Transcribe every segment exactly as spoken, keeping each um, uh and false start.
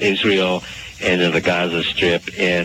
Israel and in the Gaza Strip, and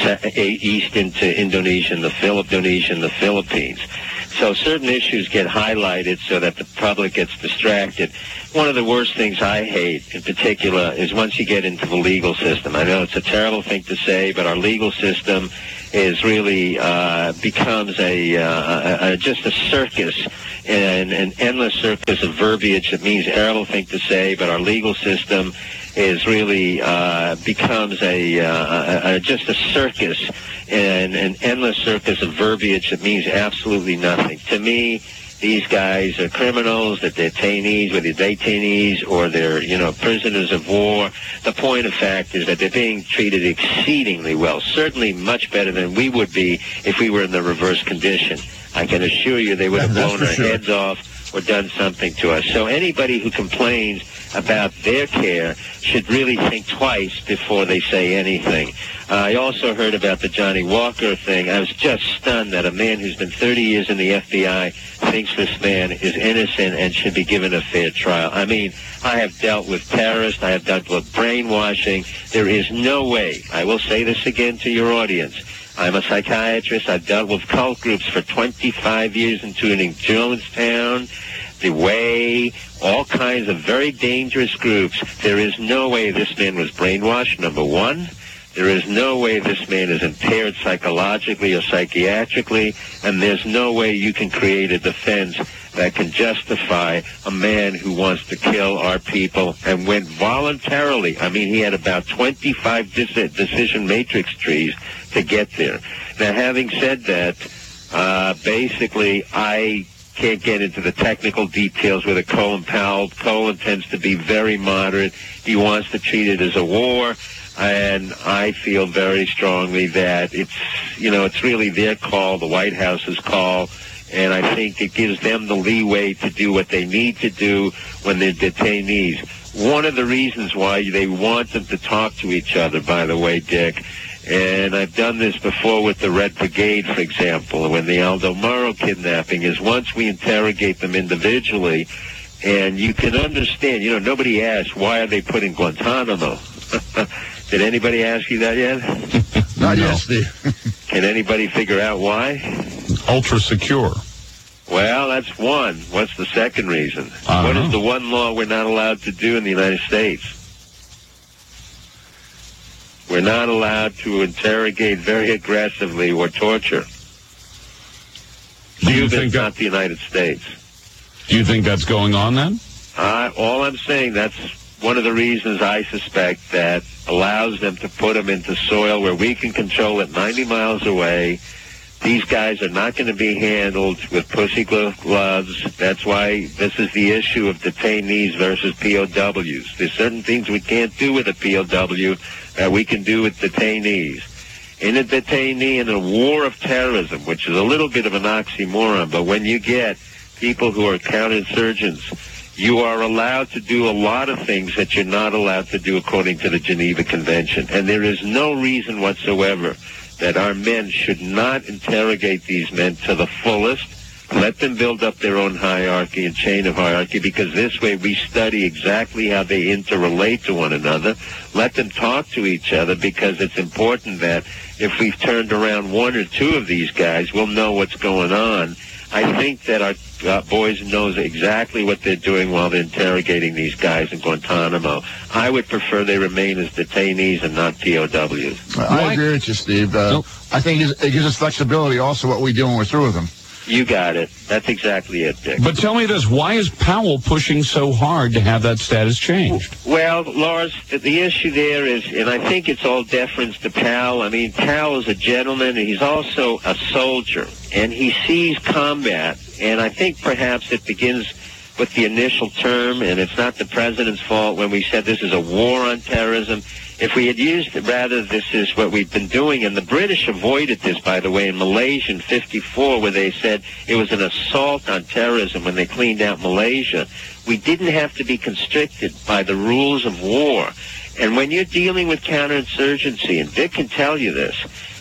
east into Indonesia and the Philip, Indonesia and the Philippines. So certain issues get highlighted so that the public gets distracted. One of the worst things I hate in particular is once you get into the legal system. I know it's a terrible thing to say, but our legal system is really uh, becomes a, uh, a, a just a circus, and an endless circus of verbiage that means a terrible thing to say, but our legal system is really uh, becomes a, uh, a, a just a circus, and an endless circus of verbiage that means absolutely nothing. To me, these guys are criminals, they're detainees, whether they're detainees or they're, you know, prisoners of war. The point of fact is that they're being treated exceedingly well, certainly much better than we would be if we were in the reverse condition. I can assure you they would have blown our sure. heads off or done something to us. So anybody who complains about their care should really think twice before they say anything. Uh, I also heard about the Johnny Walker thing. I was just stunned that a man who's been thirty years in the F B I thinks this man is innocent and should be given a fair trial. I mean, I have dealt with terrorists. I have dealt with brainwashing. There is no way, I will say this again to your audience, I'm a psychiatrist. I've dealt with cult groups for twenty-five years, including Jonestown, The Way, all kinds of very dangerous groups. There is no way this man was brainwashed, number one. There is no way this man is impaired psychologically or psychiatrically, and there's no way you can create a defense that can justify a man who wants to kill our people and went voluntarily. I mean, he had about twenty-five decision matrix trees to get there. Now, having said that, uh, basically, I can't get into the technical details with a Colin Powell. Colin tends to be very moderate. He wants to treat it as a war. And I feel very strongly that it's, you know, it's really their call, the White House's call, and I think it gives them the leeway to do what they need to do when they're detainees. One of the reasons why they want them to talk to each other, by the way, Dick, and I've done this before with the Red Brigade, for example, when the Aldo Moro kidnapping, is once we interrogate them individually, and you can understand, you know, nobody asked, why are they put in Guantanamo? Did anybody ask you that yet? Not yet, Steve. Can anybody figure out why? Ultra secure. Well, that's one. What's the second reason? Uh-huh. What is the one law we're not allowed to do in the United States? We're not allowed to interrogate very aggressively or torture. Cuba's not the United States. Do you think that's going on then? Uh, all I'm saying, that's one of the reasons I suspect that allows them to put them into soil where we can control it ninety miles away. These guys are not going to be handled with pussy gloves. That's why this is the issue of detainees versus P O Ws. There's certain things we can't do with a P O W that we can do with detainees. In a detainee, in a war of terrorism, which is a little bit of an oxymoron, but when you get people who are counterinsurgents, you are allowed to do a lot of things that you're not allowed to do according to the Geneva Convention. And there is no reason whatsoever that our men should not interrogate these men to the fullest. Let them build up their own hierarchy and chain of hierarchy, because this way we study exactly how they interrelate to one another. Let them talk to each other, because it's important that if we've turned around one or two of these guys, we'll know what's going on. I think that our uh, boys knows exactly what they're doing while they're interrogating these guys in Guantanamo. I would prefer they remain as detainees and not P O Ws. I agree with you, Steve. Uh, nope. I think it gives us flexibility also what we do when we're through with them. You got it. That's exactly it, Dick. But tell me this, why is Powell pushing so hard to have that status changed? Well, Lars, the issue there is, and I think it's all deference to Powell. I mean, Powell is a gentleman, and he's also a soldier, and he sees combat, and I think perhaps it begins with the initial term, and it's not the president's fault when we said this is a war on terrorism. If we had used, rather, this is what we've been doing, and the British avoided this, by the way, in Malaysia in fifty-four, where they said it was an assault on terrorism when they cleaned out Malaysia. We didn't have to be constricted by the rules of war. And when you're dealing with counterinsurgency, and Vic can tell you this,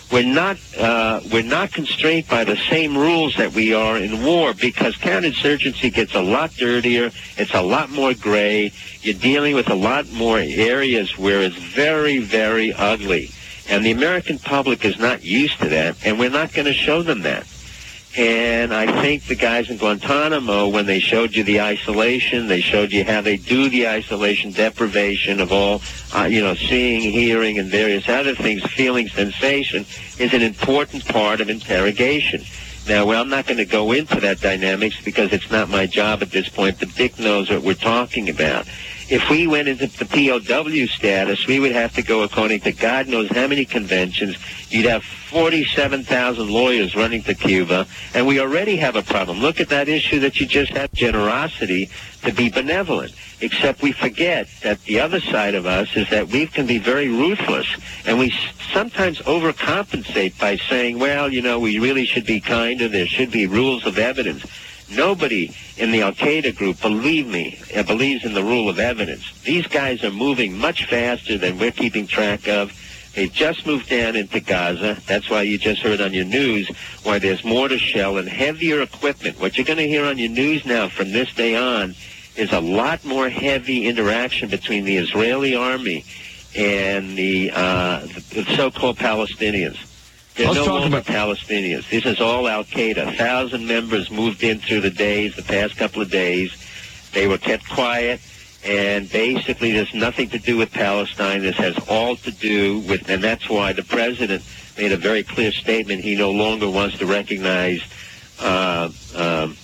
we're not uh, we're not constrained by the same rules that we are in war, because counterinsurgency gets a lot dirtier. It's a lot more gray. You're dealing with a lot more areas where it's very, very ugly. And the American public is not used to that, and we're not going to show them that. And I think the guys in Guantanamo, when they showed you the isolation, they showed you how they do the isolation, deprivation of all, uh, you know, seeing, hearing, and various other things, feeling, sensation, is an important part of interrogation. Now, well, I'm not going to go into that dynamics because it's not my job at this point, but Dick knows what we're talking about. If we went into the P O W status, we would have to go according to God knows how many conventions. You'd have forty-seven thousand lawyers running to Cuba, and we already have a problem. Look at that issue that you just had, generosity to be benevolent. Except we forget that the other side of us is that we can be very ruthless, and we sometimes overcompensate by saying, well, you know, we really should be kinder, there should be rules of evidence. Nobody in the Al-Qaeda group, believe me, uh, believes in the rule of evidence. These guys are moving much faster than we're keeping track of. They've just moved down into Gaza. That's why you just heard on your news why there's mortar shell and heavier equipment. What you're going to hear on your news now from this day on is a lot more heavy interaction between the Israeli army and the, uh, the so-called Palestinians. There's Let's no talk longer about Palestinians. This is all Al-Qaeda. A thousand members moved in through the days, the past couple of days. They were kept quiet, and basically there's nothing to do with Palestine. This has all to do with, and that's why the president made a very clear statement. He no longer wants to recognize uh, um,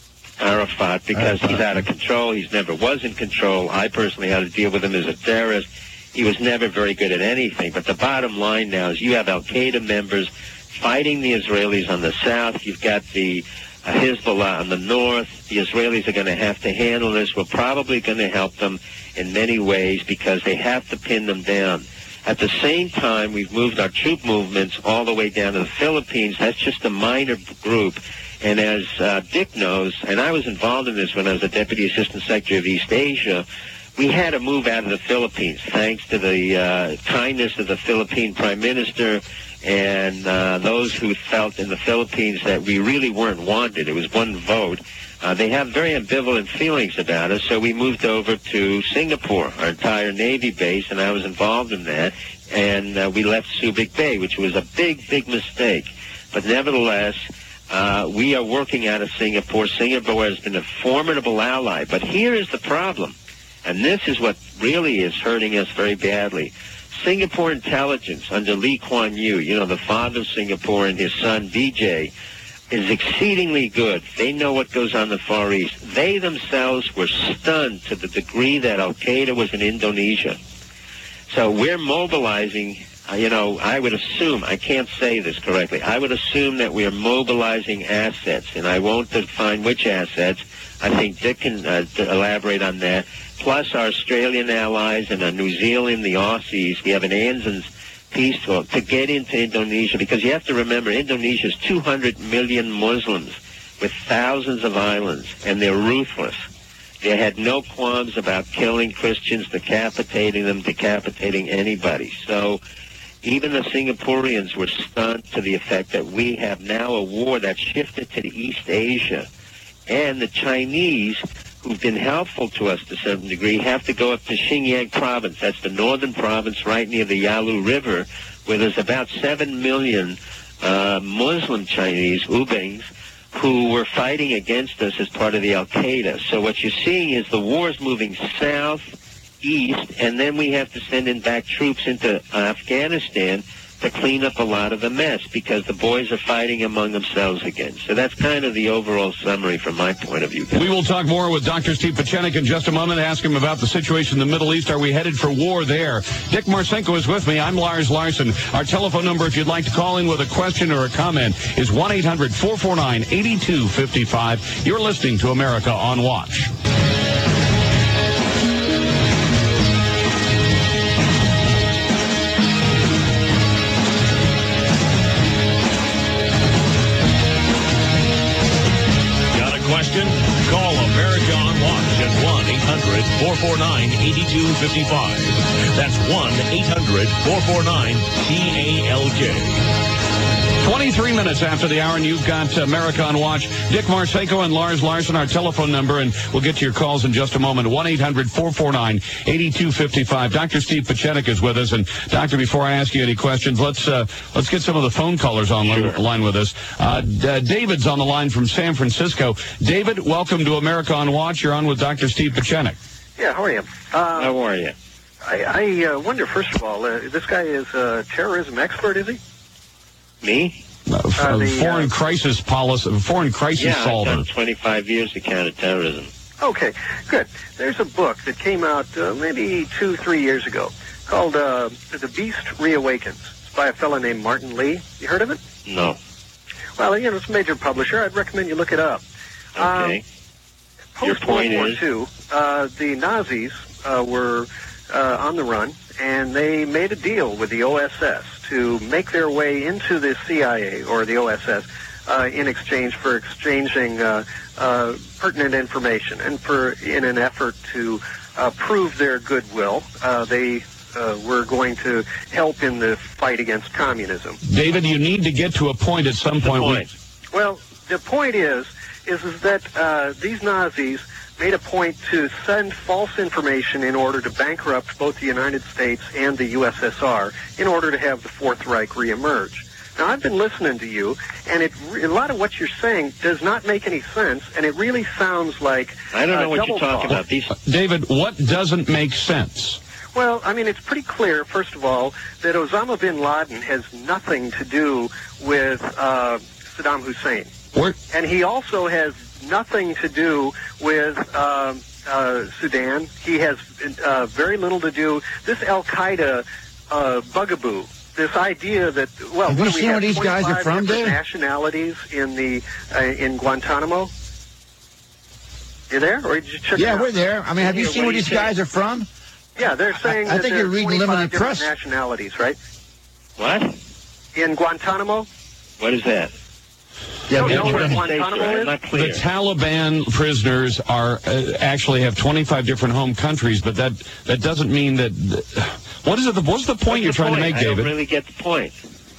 Arafat because Arafat. He's out of control. He's never was in control. I personally had to deal with him as a terrorist. He was never very good at anything. But the bottom line now is you have Al-Qaeda members fighting the Israelis on the south. You've got the uh, Hezbollah on the north. The Israelis are going to have to handle this. We're probably going to help them in many ways because they have to pin them down. At the same time, we've moved our troop movements all the way down to the Philippines. That's just a minor group. And as uh, Dick knows, and I was involved in this when I was the Deputy Assistant Secretary of East Asia, we had to move out of the Philippines thanks to the uh, kindness of the Philippine Prime Minister and uh, those who felt in the Philippines that we really weren't wanted. It was one vote. Uh, they have very ambivalent feelings about us, so we moved over to Singapore, our entire Navy base, and I was involved in that. And uh, we left Subic Bay, which was a big, big mistake. But nevertheless, uh, we are working out of Singapore. Singapore has been a formidable ally. But here is the problem. And this is what really is hurting us very badly. Singapore intelligence under Lee Kuan Yew, you know, the father of Singapore, and his son, D J, is exceedingly good. They know what goes on in the Far East. They themselves were stunned to the degree that Al-Qaeda was in Indonesia. So we're mobilizing, uh, you know, I would assume, I can't say this correctly, I would assume that we are mobilizing assets, and I won't define which assets. I think Dick can uh, elaborate on that. Plus our Australian allies and our New Zealand, the Aussies. We have an ANZUS peace talk to get into Indonesia, because you have to remember Indonesia is two hundred million Muslims with thousands of islands, and they're ruthless. They had no qualms about killing Christians, decapitating them, decapitating anybody. So even the Singaporeans were stunned to the effect that we have now a war that's shifted to the East Asia. And the Chinese, who've been helpful to us to a certain degree, have to go up to Xinjiang province. That's the northern province right near the Yalu River, where there's about seven million uh, Muslim Chinese, Ubings, who were fighting against us as part of the Al-Qaeda. So what you're seeing is the war's moving south, east, and then we have to send in back troops into Afghanistan to clean up a lot of the mess, because the boys are fighting among themselves again. So that's kind of the overall summary from my point of view. We will talk more with Doctor Steve Pieczenik in just a moment, ask him about the situation in the Middle East. Are we headed for war there? Dick Marcinko is with me. I'm Lars Larson. Our telephone number, if you'd like to call in with a question or a comment, is one eight hundred four four nine eight two five five. You're listening to America on Watch. Call America on Watch at one eight hundred four four nine eight two five five. That's one eight hundred four four nine T A L K. twenty-three minutes after the hour, and you've got America on Watch. Dick Marsenko and Lars Larson, our telephone number, and we'll get to your calls in just a moment. one eight hundred four four nine eight two five five. Doctor Steve Pieczenik is with us. And, Doctor, before I ask you any questions, let's uh, let's get some of the phone callers on sure. line with us. Uh, uh, David's on the line from San Francisco. David, welcome to America on Watch. You're on with Doctor Steve Pieczenik. Yeah, how are you? Uh, how are you? I, I uh, wonder, first of all, uh, this guy is a terrorism expert, is he? Me? Uh, uh, the, foreign uh, crisis policy, foreign crisis yeah, solver. I've done twenty-five years of counterterrorism. Okay, good. There's a book that came out uh, maybe two, three years ago called uh, The Beast Reawakens. It's by a fellow named Martin Lee. You heard of it? No. Well, you know, it's a major publisher. I'd recommend you look it up. Okay. Um, Post-World War Two, uh, the Nazis uh, were uh, on the run, and they made a deal with the O S S to make their way into the C I A or the O S S uh, in exchange for exchanging uh, uh, pertinent information, and for in an effort to uh, prove their goodwill, uh, they uh, were going to help in the fight against communism. David, you need to get to a point at some point. point? Well, the point is, is, is that uh, these Nazis made a point to send false information in order to bankrupt both the United States and the U S S R in order to have the Fourth Reich reemerge. Now, I've been listening to you, and it, a lot of what you're saying does not make any sense, and it really sounds like I don't know uh, what you're talking talk. about. These... David, what doesn't make sense? Well, I mean, it's pretty clear, first of all, that Osama bin Laden has nothing to do with uh, Saddam Hussein. Where? And he also has nothing to do with uh, uh, Sudan. He has uh, very little to do. This Al-Qaeda uh, bugaboo, this idea that, well, have what you do we seen have, where these guys are from, different Dave? nationalities in the uh, in Guantanamo? You there, or did you check? Yeah, it out? we're there. I mean, have you Yeah, seen what where do you these think? guys are from? Yeah, they're saying I- I that think there you're are reading twenty-five limited different press. nationalities, right? What? In Guantanamo? What is that? Yeah, No, but- no, where Say, Guantanamo sir, is? I'm not The clear. Taliban prisoners are uh, actually have twenty-five different home countries, but that that doesn't mean that. What is it? What's the point What's you're the trying point? to make, I don't David? really get the point.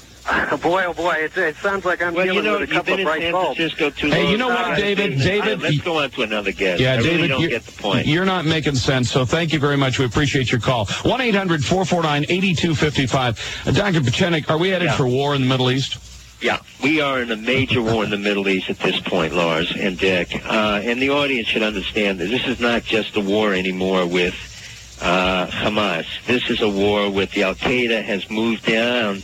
Oh, boy, oh boy, it, it sounds like I'm Well, dealing you know, with a you've couple been of in bright San bulbs. Francisco too Hey, long. you know what, Uh, David? David, let's go on to another guest. Yeah, I really David, don't you're, get the point. you're not making sense, so thank you very much. We appreciate your call. one eight hundred four four nine eight two five five. Uh, Doctor Pieczenik, are we headed Yeah. for war in the Middle East? Yeah, we are in a major war in the Middle East at this point, Lars and Dick. Uh, and the audience should understand that this is not just a war anymore with uh, Hamas. This is a war with the Al-Qaeda has moved down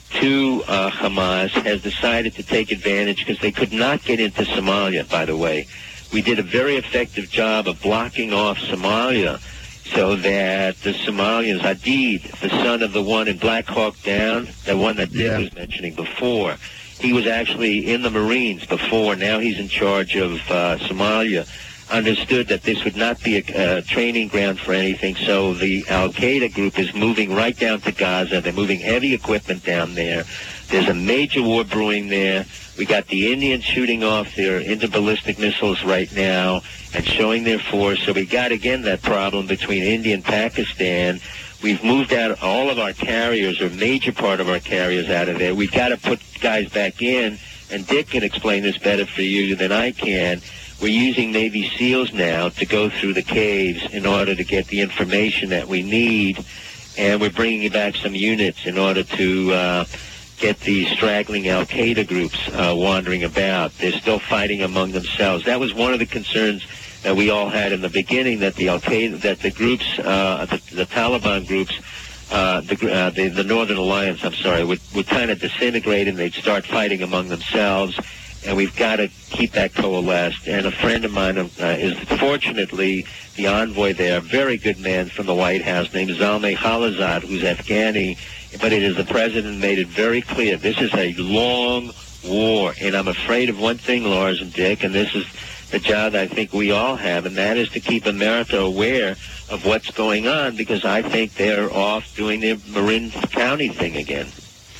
to uh, Hamas, has decided to take advantage because they could not get into Somalia, by the way. We did a very effective job of blocking off Somalia so that the Somalians, Hadid, the son of the one in Black Hawk Down, the one that Dick Yeah. was mentioning before, he was actually in the Marines before. Now he's in charge of uh, Somalia. Understood that this would not be a uh, training ground for anything, so the Al-Qaeda group is moving right down to Gaza. They're moving heavy equipment down there. There's a major war brewing there. We got the Indians shooting off their interballistic missiles right now and showing their force. So we got, again, that problem between India and Pakistan. We've moved out all of our carriers, or a major part of our carriers, out of there. We've got to put guys back in, and Dick can explain this better for you than I can. We're using Navy SEALs now to go through the caves in order to get the information that we need, and we're bringing back some units in order to uh, get the straggling Al-Qaeda groups uh, wandering about. They're still fighting among themselves. That was one of the concerns that we all had in the beginning, that the Al-Qaeda, that the groups, uh, the, the Taliban groups, uh, the, uh, the the Northern Alliance, I'm sorry, would, would kind of disintegrate and they'd start fighting among themselves. And we've got to keep that coalesced. And a friend of mine uh, is fortunately the envoy there, a very good man from the White House named Zalmay Khalilzad, who's Afghani. But it is the president made it very clear. This is a long war. And I'm afraid of one thing, Lars and Dick, and this is the job I think we all have, and that is to keep America aware of what's going on, because I think they're off doing their Marin County thing again.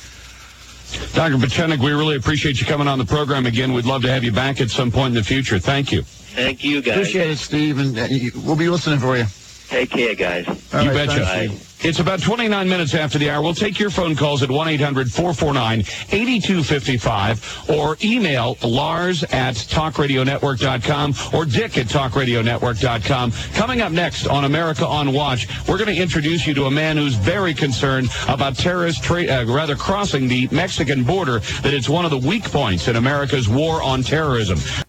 Doctor Pieczenik, we really appreciate you coming on the program again. We'd love to have you back at some point in the future. Thank you. Thank you, guys. Appreciate it, Steve, and uh, we'll be listening for you. Take care, guys. All You right, betcha. thanks, Bye. Steve. It's about twenty-nine minutes after the hour. We'll take your phone calls at one eight hundred four four nine eight two five five or email Lars at talk radio network dot com or Dick at talk radio network dot com. Coming up next on America on Watch, we're going to introduce you to a man who's very concerned about terrorists, tra- uh, rather crossing the Mexican border, that it's one of the weak points in America's war on terrorism.